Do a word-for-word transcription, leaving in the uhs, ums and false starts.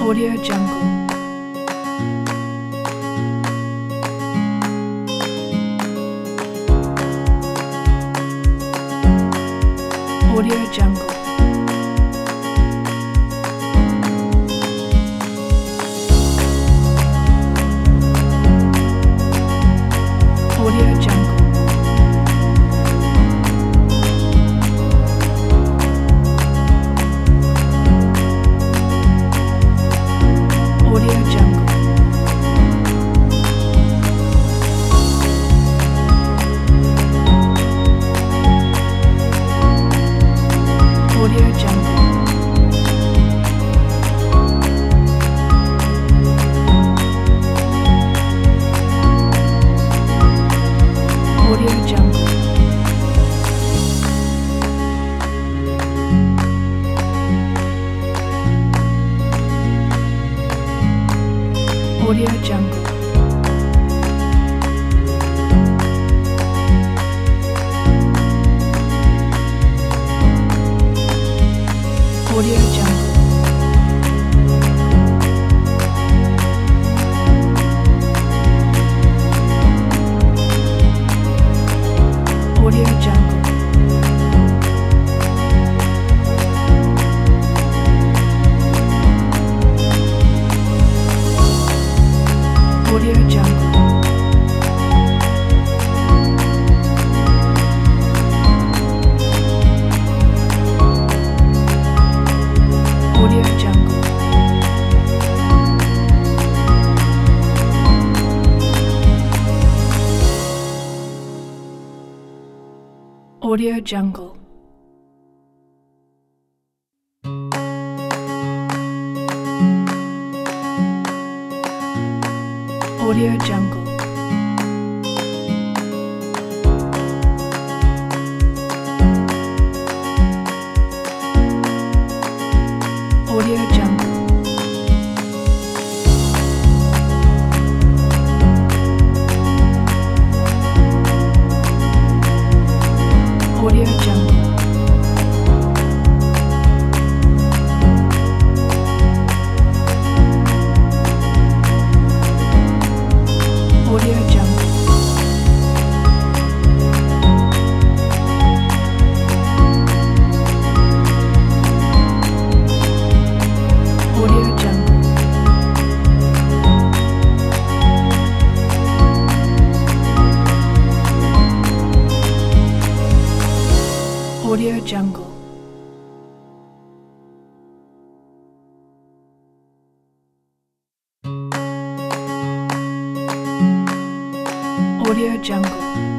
Audio Jungle. Audio Jungle. Audio Jungle. Audio Jungle. Audio Jungle. Audio Jungle. Audio Jungle. Audio Jungle. Audio Jungle. Audio Jungle. Audio Jungle. Audio Jungle. Audio Jungle. Audio Jungle. Audio Jungle. Audio Jungle. Audio Jungle. Audio Jungle. Audio Jungle.